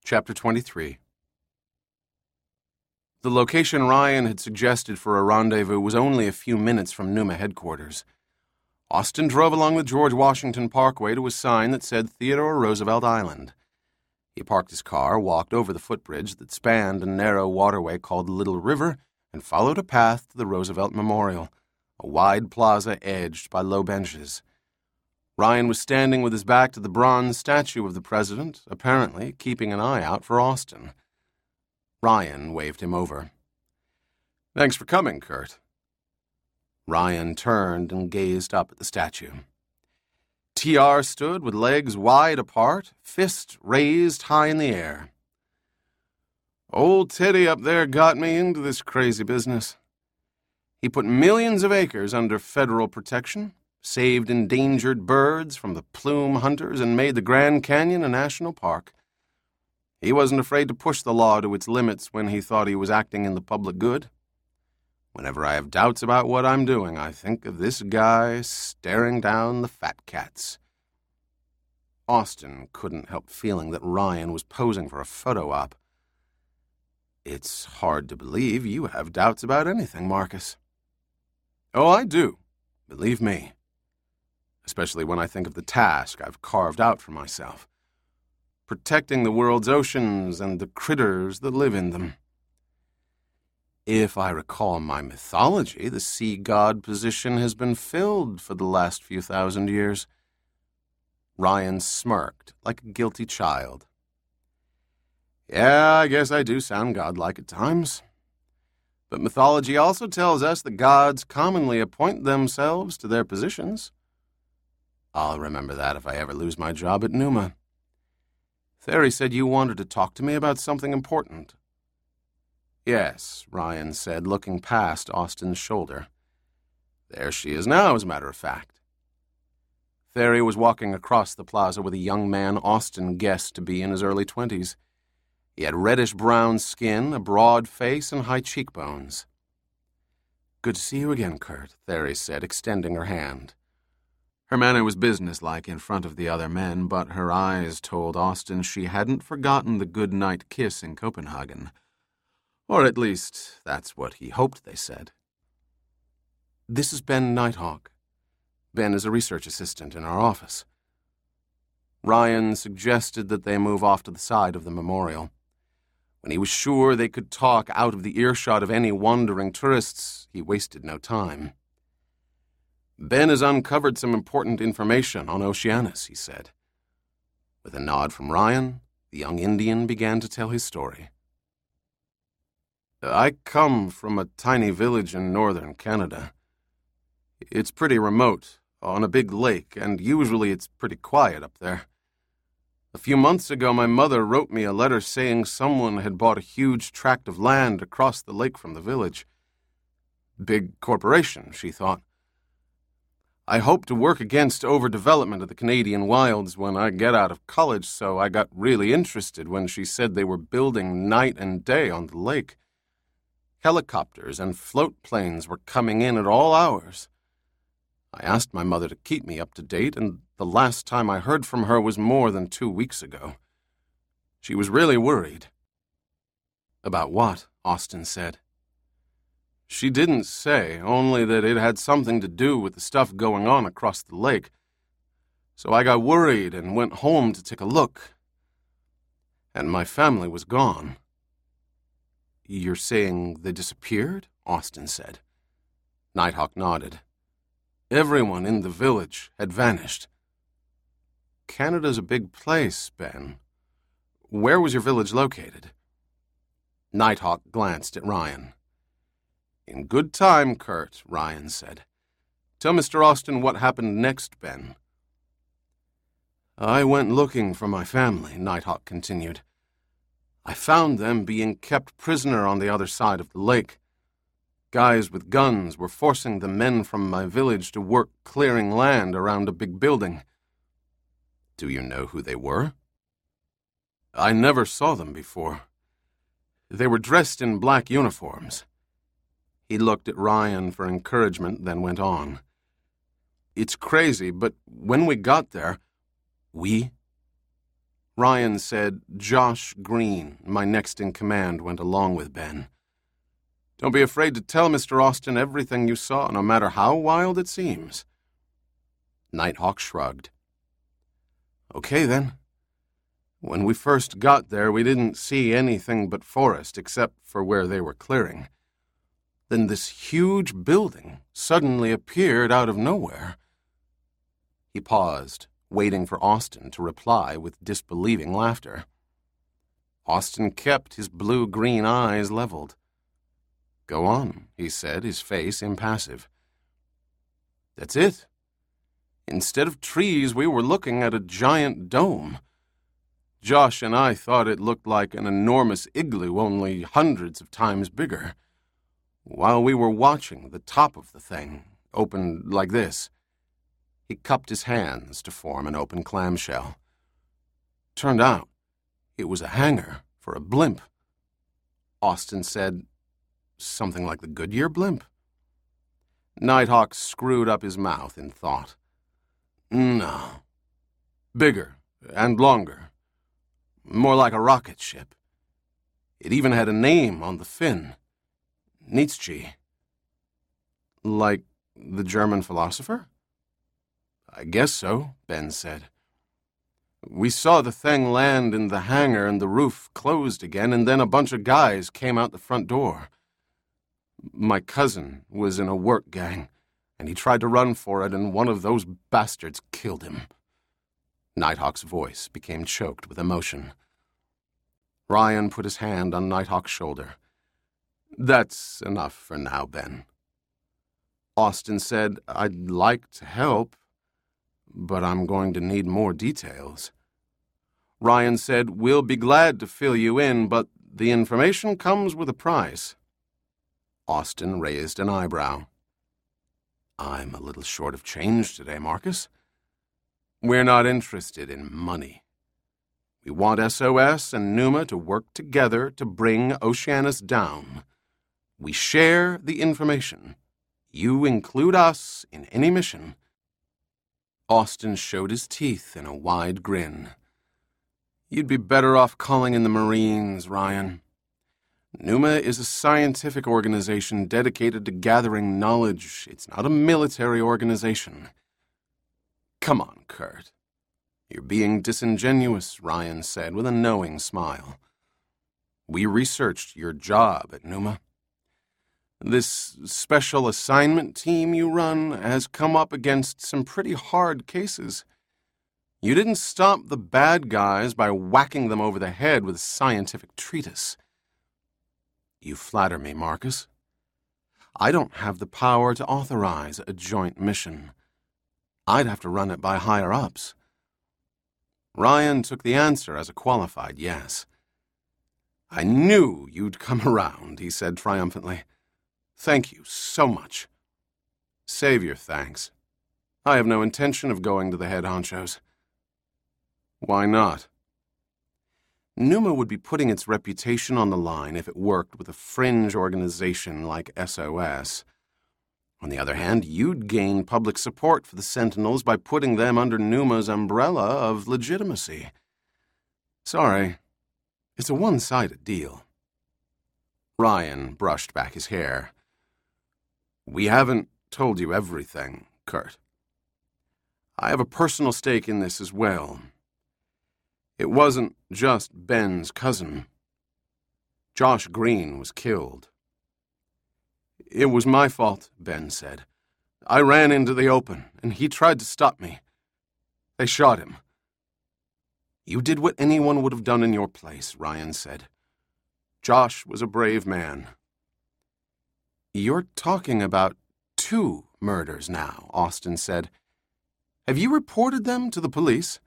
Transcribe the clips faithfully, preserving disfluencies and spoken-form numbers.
Chapter twenty-three. The location Ryan had suggested for a rendezvous was only a few minutes from Pneuma headquarters. Austin drove along the George Washington Parkway to a sign that said Theodore Roosevelt Island. He parked his car, walked over the footbridge that spanned a narrow waterway called the Little River, and followed a path to the Roosevelt Memorial, a wide plaza edged by low benches. Ryan was standing with his back to the bronze statue of the president, apparently keeping an eye out for Austin. Ryan waved him over. "Thanks for coming, Kurt." Ryan turned and gazed up at the statue. T R stood with legs wide apart, fist raised high in the air. "Old Teddy up there got me into this crazy business. He put millions of acres under federal protection, saved endangered birds from the plume hunters, and made the Grand Canyon a national park. He wasn't afraid to push the law to its limits when he thought he was acting in the public good. Whenever I have doubts about what I'm doing, I think of this guy staring down the fat cats." Austin couldn't help feeling that Ryan was posing for a photo op. "It's hard to believe you have doubts about anything, Marcus." "Oh, I do. Believe me. Especially when I think of the task I've carved out for myself. Protecting the world's oceans and the critters that live in them. If I recall my mythology, the sea god position has been filled for the last few thousand years." Ryan smirked like a guilty child. "Yeah, I guess I do sound godlike at times. But mythology also tells us that gods commonly appoint themselves to their positions. I'll remember that if I ever lose my job at Pneuma. Theory said you wanted to talk to me about something important." "Yes," Ryan said, looking past Austin's shoulder. "There she is now, as a matter of fact." Theory was walking across the plaza with a young man Austin guessed to be in his early twenties. He had reddish-brown skin, a broad face, and high cheekbones. "Good to see you again, Kurt," Theory said, extending her hand. Her manner was businesslike in front of the other men, but her eyes told Austin she hadn't forgotten the good-night kiss in Copenhagen. Or at least, that's what he hoped they said. "This is Ben Nighthawk. Ben is a research assistant in our office." Ryan suggested that they move off to the side of the memorial. When he was sure they could talk out of the earshot of any wandering tourists, he wasted no time. "Ben has uncovered some important information on Oceanus," he said. With a nod from Ryan, the young Indian began to tell his story. "I come from a tiny village in northern Canada. It's pretty remote, on a big lake, and usually it's pretty quiet up there. A few months ago, my mother wrote me a letter saying someone had bought a huge tract of land across the lake from the village. Big corporation, she thought. I hope to work against overdevelopment of the Canadian wilds when I get out of college, so I got really interested when she said they were building night and day on the lake. Helicopters and float planes were coming in at all hours. I asked my mother to keep me up to date, and the last time I heard from her was more than two weeks ago. She was really worried." "About what?" Austin said. "She didn't say, only that it had something to do with the stuff going on across the lake. So I got worried and went home to take a look. And my family was gone." "You're saying they disappeared?" Austin said. Nighthawk nodded. "Everyone in the village had vanished." "Canada's a big place, Ben. Where was your village located?" Nighthawk glanced at Ryan. "In good time, Kurt," Ryan said. "Tell Mister Austin what happened next, Ben." "I went looking for my family," Nighthawk continued. "I found them being kept prisoner on the other side of the lake. Guys with guns were forcing the men from my village to work clearing land around a big building." "Do you know who they were?" "I never saw them before. They were dressed in black uniforms." He looked at Ryan for encouragement, then went on. "It's crazy, but when we got there..." "We?" Ryan said Josh Green, my next-in-command, went along with Ben. Don't be afraid to tell Mister Austin everything you saw, no matter how wild it seems. Nighthawk shrugged. Okay, then. When we first got there, we didn't see anything but forest except for where they were clearing. Then this huge building suddenly appeared out of nowhere. He paused, waiting for Austin to reply with disbelieving laughter. Austin kept his blue-green eyes leveled. Go on, he said, his face impassive. That's it. Instead of trees, we were looking at a giant dome. Josh and I thought it looked like an enormous igloo, only hundreds of times bigger. While we were watching, the top of the thing opened like this. He cupped his hands to form an open clamshell. Turned out, it was a hangar for a blimp. Austin said, something like the Goodyear blimp? Nighthawk screwed up his mouth in thought. No. Bigger and longer. More like a rocket ship. It even had a name on the fin. Nietzsche. Like the German philosopher? I guess so, Ben said. We saw the thing land in the hangar and the roof closed again, and then a bunch of guys came out the front door. My cousin was in a work gang, and he tried to run for it, and one of those bastards killed him. Nighthawk's voice became choked with emotion. Ryan put his hand on Nighthawk's shoulder. That's enough for now, Ben. Austin said, I'd like to help, but I'm going to need more details. Ryan said, we'll be glad to fill you in, but the information comes with a price. Austin raised an eyebrow. I'm a little short of change today, Marcus. We're not interested in money. We want S O S and Pneuma to work together to bring Oceanus down. We share the information. You include us in any mission. Austin showed his teeth in a wide grin. You'd be better off calling in the Marines, Ryan. Pneuma is a scientific organization dedicated to gathering knowledge. It's not a military organization. Come on, Kurt. You're being disingenuous, Ryan said with a knowing smile. We researched your job at Pneuma. This special assignment team you run has come up against some pretty hard cases. You didn't stop the bad guys by whacking them over the head with a scientific treatise. You flatter me, Marcus. I don't have the power to authorize a joint mission. I'd have to run it by higher-ups. Ryan took the answer as a qualified yes. I knew you'd come around, he said triumphantly. Thank you so much. Save your thanks. I have no intention of going to the head honchos. Why not? Pneuma would be putting its reputation on the line if it worked with a fringe organization like S O S. On the other hand, you'd gain public support for the Sentinels by putting them under Pneuma's umbrella of legitimacy. Sorry, it's a one-sided deal. Ryan brushed back his hair. We haven't told you everything, Kurt. I have a personal stake in this as well. It wasn't just Ben's cousin. Josh Green was killed. It was my fault, Ben said. I ran into the open, and he tried to stop me. They shot him. You did what anyone would have done in your place, Ryan said. Josh was a brave man. You're talking about two murders now, Austin said. Have you reported them to the police?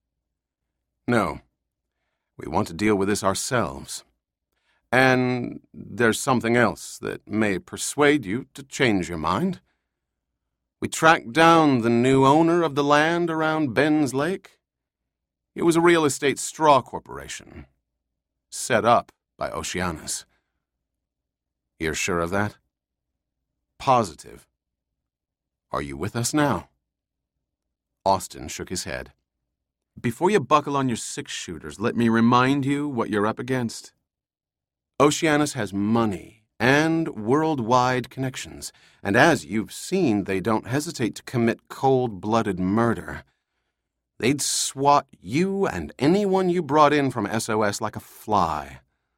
No. We want to deal with this ourselves. And there's something else that may persuade you to change your mind. We tracked down the new owner of the land around Ben's Lake. It was a real estate straw corporation, set up by Oceanus. You're sure of that? Positive. Are you with us now? Austin shook his head. Before you buckle on your six-shooters, let me remind you what you're up against. Oceanus has money and worldwide connections, and as you've seen, they don't hesitate to commit cold-blooded murder. They'd swat you and anyone you brought in from S O S like a fly.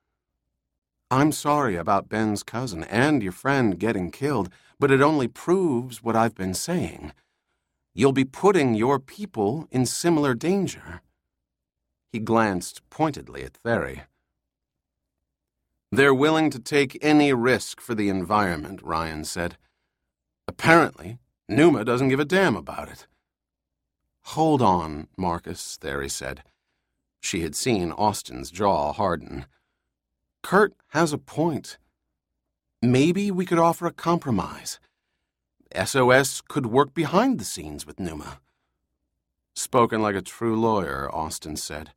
I'm sorry about Ben's cousin and your friend getting killed, but it only proves what I've been saying. You'll be putting your people in similar danger. He glanced pointedly at Thery. They're willing to take any risk for the environment, Ryan said. Apparently, Numa doesn't give a damn about it. Hold on, Marcus, Thery said. She had seen Austin's jaw harden. Kurt has a point. Maybe we could offer a compromise. S O S could work behind the scenes with Numa. Spoken like a true lawyer, Austin said.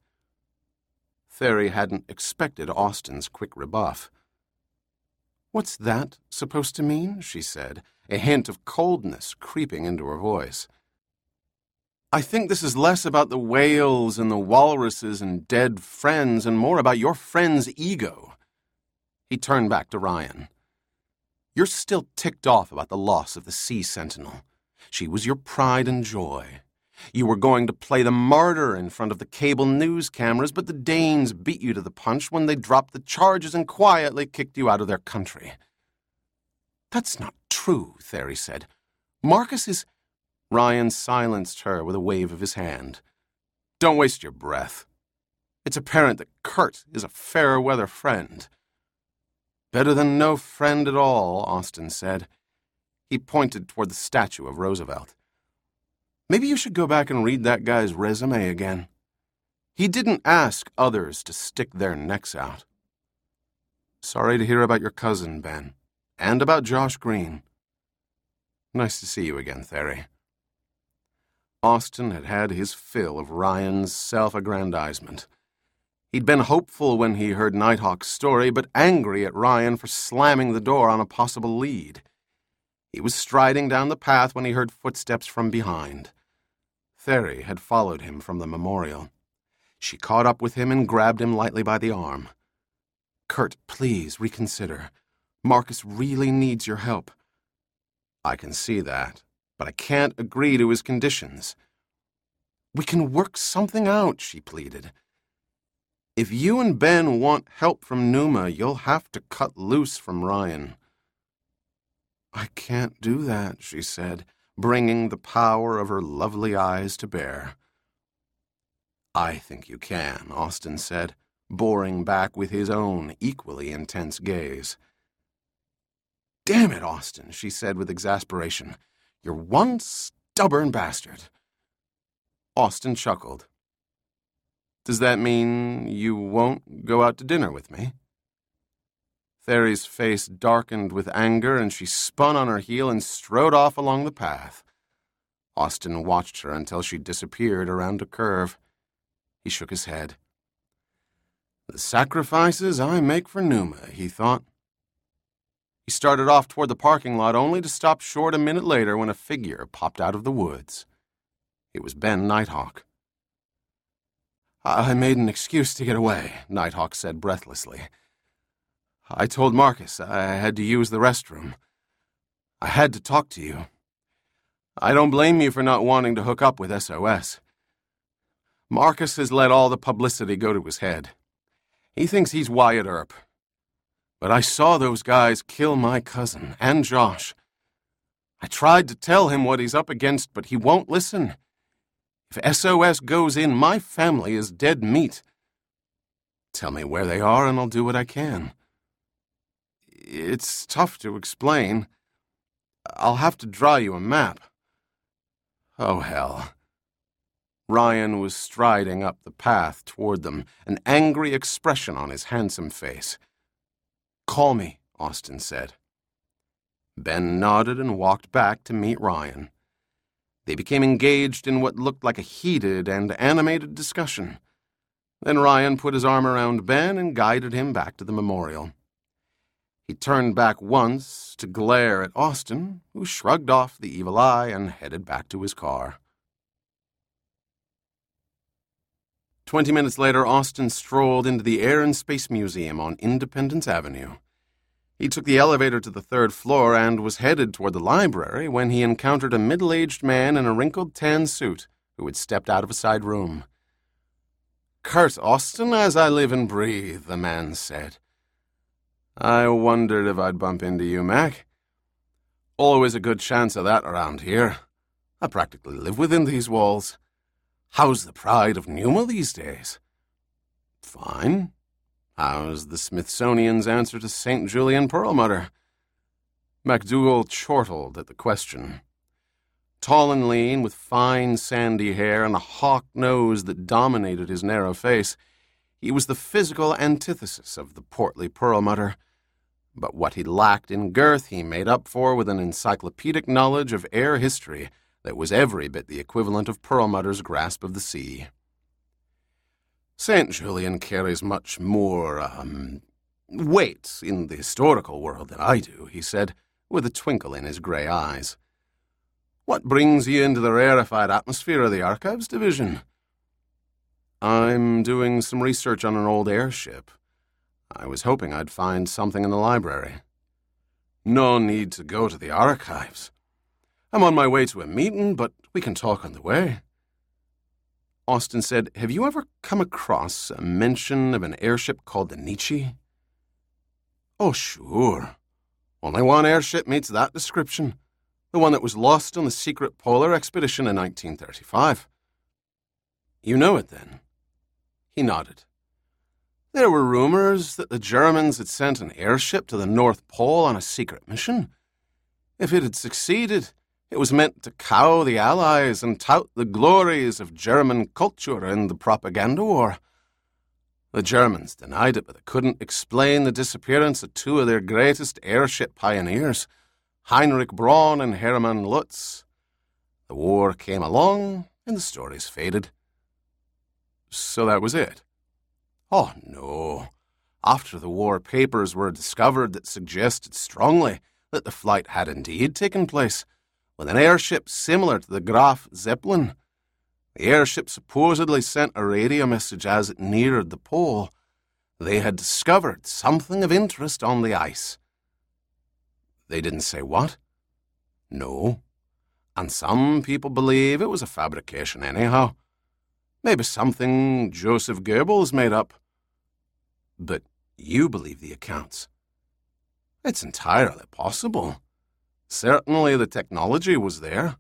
Thery hadn't expected Austin's quick rebuff. What's that supposed to mean? She said, a hint of coldness creeping into her voice. I think this is less about the whales and the walruses and dead friends and more about your friend's ego. He turned back to Ryan. You're still ticked off about the loss of the Sea Sentinel. She was your pride and joy. You were going to play the martyr in front of the cable news cameras, but the Danes beat you to the punch when they dropped the charges and quietly kicked you out of their country. That's not true, Thery said. Marcus is... Ryan silenced her with a wave of his hand. Don't waste your breath. It's apparent that Kurt is a fair-weather friend. Better than no friend at all, Austin said. He pointed toward the statue of Roosevelt. Maybe you should go back and read that guy's resume again. He didn't ask others to stick their necks out. Sorry to hear about your cousin, Ben, and about Josh Green. Nice to see you again, Thery. Austin had had his fill of Ryan's self-aggrandizement. He'd been hopeful when he heard Nighthawk's story, but angry at Ryan for slamming the door on a possible lead. He was striding down the path when he heard footsteps from behind. Thery had followed him from the memorial. She caught up with him and grabbed him lightly by the arm. Kurt, please reconsider. Marcus really needs your help. I can see that, but I can't agree to his conditions. We can work something out, she pleaded. If you and Ben want help from Numa, you'll have to cut loose from Ryan. I can't do that, she said, bringing the power of her lovely eyes to bear. I think you can, Austin said, boring back with his own equally intense gaze. Damn it, Austin, she said with exasperation. You're one stubborn bastard. Austin chuckled. Does that mean you won't go out to dinner with me? Thery's face darkened with anger, and she spun on her heel and strode off along the path. Austin watched her until she disappeared around a curve. He shook his head. The sacrifices I make for Numa, he thought. He started off toward the parking lot, only to stop short a minute later when a figure popped out of the woods. It was Ben Nighthawk. I made an excuse to get away, Nighthawk said breathlessly. I told Marcus I had to use the restroom. I had to talk to you. I don't blame you for not wanting to hook up with S O S. Marcus has let all the publicity go to his head. He thinks he's Wyatt Earp. But I saw those guys kill my cousin and Josh. I tried to tell him what he's up against, but he won't listen. If S O S goes in, my family is dead meat. Tell me where they are, and I'll do what I can. It's tough to explain. I'll have to draw you a map. Oh, hell. Ryan was striding up the path toward them, an angry expression on his handsome face. Call me, Austin said. Ben nodded and walked back to meet Ryan. They became engaged in what looked like a heated and animated discussion. Then Ryan put his arm around Ben and guided him back to the memorial. He turned back once to glare at Austin, who shrugged off the evil eye and headed back to his car. Twenty minutes later, Austin strolled into the Air and Space Museum on Independence Avenue. He took the elevator to the third floor and was headed toward the library when he encountered a middle-aged man in a wrinkled tan suit who had stepped out of a side room. "Kurt Austin, as I live and breathe," the man said. "I wondered if I'd bump into you, Mac. Always a good chance of that around here. I practically live within these walls. How's the pride of Numa these days?" "Fine. How's the Smithsonian's answer to Saint Julian Perlmutter?" MacDougall chortled at the question. Tall and lean, with fine sandy hair and a hawk nose that dominated his narrow face, he was the physical antithesis of the portly Perlmutter. But what he lacked in girth he made up for with an encyclopedic knowledge of air history that was every bit the equivalent of Perlmutter's grasp of the sea. "Saint Julian carries much more, um, weight in the historical world than I do," he said, with a twinkle in his grey eyes. "What brings you into the rarefied atmosphere of the Archives Division?" "I'm doing some research on an old airship. I was hoping I'd find something in the library." "No need to go to the archives. I'm on my way to a meeting, but we can talk on the way." Austin said, "Have you ever come across a mention of an airship called the Nietzsche?" "Oh, sure. Only one airship meets that description. The one that was lost on the secret polar expedition in nineteen thirty-five. "You know it, then?" He nodded. "There were rumors that the Germans had sent an airship to the North Pole on a secret mission. If it had succeeded, it was meant to cow the Allies and tout the glories of German culture in the propaganda war. The Germans denied it, but they couldn't explain the disappearance of two of their greatest airship pioneers, Heinrich Braun and Hermann Lutz. The war came along, and the stories faded." "So that was it?" "Oh, no. After the war, papers were discovered that suggested strongly that the flight had indeed taken place, with an airship similar to the Graf Zeppelin. The airship supposedly sent a radio message as it neared the pole. They had discovered something of interest on the ice." "They didn't say what?" "No. And some people believe it was a fabrication anyhow. Maybe something Joseph Goebbels made up." "But you believe the accounts?" "It's entirely possible. Certainly the technology was there."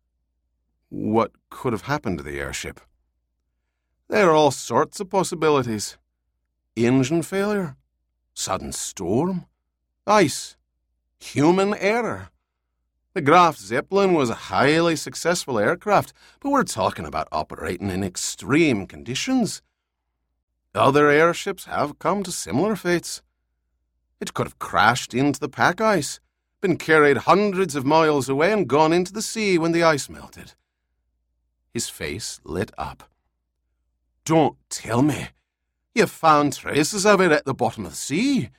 "What could have happened to the airship?" "There are all sorts of possibilities. Engine failure, sudden storm, ice, human error. The Graf Zeppelin was a highly successful aircraft, but we're talking about operating in extreme conditions. Other airships have come to similar fates. It could have crashed into the pack ice, been carried hundreds of miles away and gone into the sea when the ice melted." His face lit up. "Don't tell me. You've found traces of it at the bottom of the sea?"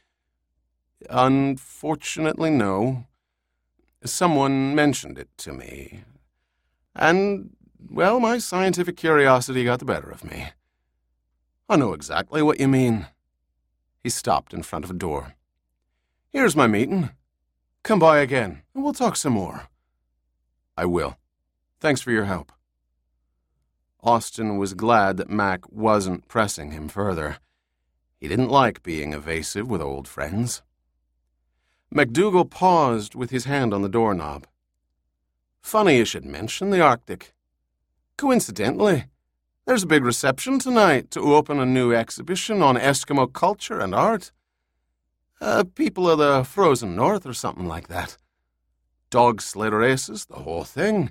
"Unfortunately, no. Someone mentioned it to me. And, well, my scientific curiosity got the better of me." "I know exactly what you mean." He stopped in front of a door. "Here's my meeting. Come by again, and we'll talk some more." "I will. Thanks for your help." Austin was glad that Mac wasn't pressing him further. He didn't like being evasive with old friends. MacDougall paused with his hand on the doorknob. "Funny you should mention the Arctic. Coincidentally, there's a big reception tonight to open a new exhibition on Eskimo culture and art. Uh, people of the frozen north or something like that. Dog sled races, the whole thing."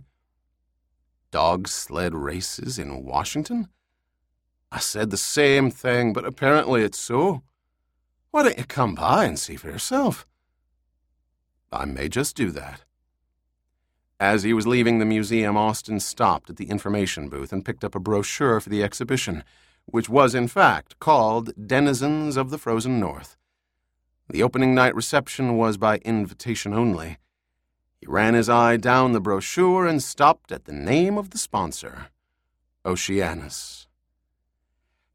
"Dog sled races in Washington?" "I said the same thing, but apparently it's so. Why don't you come by and see for yourself?" "I may just do that." As he was leaving the museum, Austin stopped at the information booth and picked up a brochure for the exhibition, which was, in fact, called Denizens of the Frozen North. The opening night reception was by invitation only. He ran his eye down the brochure and stopped at the name of the sponsor, Oceanus.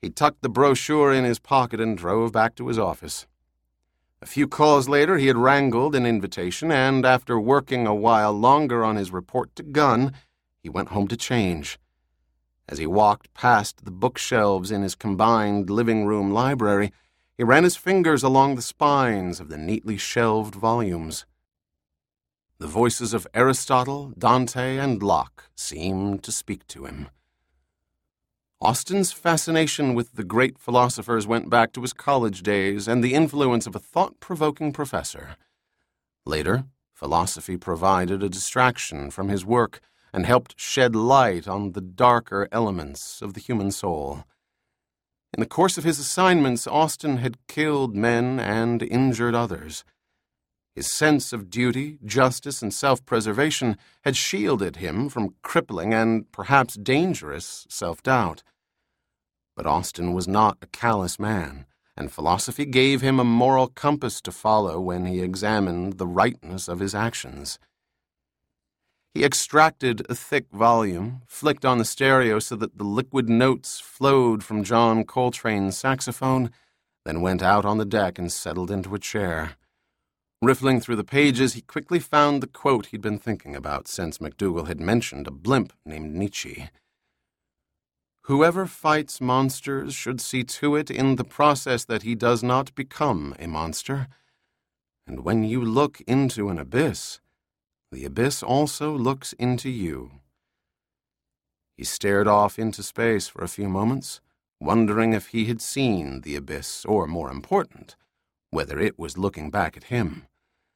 He tucked the brochure in his pocket and drove back to his office. A few calls later, he had wrangled an invitation, and after working a while longer on his report to Gunn, he went home to change. As he walked past the bookshelves in his combined living room library, he ran his fingers along the spines of the neatly shelved volumes. The voices of Aristotle, Dante, and Locke seemed to speak to him. Austin's fascination with the great philosophers went back to his college days and the influence of a thought-provoking professor. Later, philosophy provided a distraction from his work and helped shed light on the darker elements of the human soul. In the course of his assignments, Austin had killed men and injured others. His sense of duty, justice, and self-preservation had shielded him from crippling and perhaps dangerous self-doubt. But Austin was not a callous man, and philosophy gave him a moral compass to follow when he examined the rightness of his actions. He extracted a thick volume, flicked on the stereo so that the liquid notes flowed from John Coltrane's saxophone, then went out on the deck and settled into a chair. Riffling through the pages, he quickly found the quote he'd been thinking about since MacDougall had mentioned a blimp named Nietzsche. "Whoever fights monsters should see to it in the process that he does not become a monster. And when you look into an abyss, the abyss also looks into you." He stared off into space for a few moments, wondering if he had seen the abyss, or, more important, whether it was looking back at him.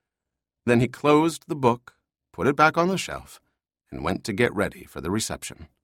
Then he closed the book, put it back on the shelf, and went to get ready for the reception.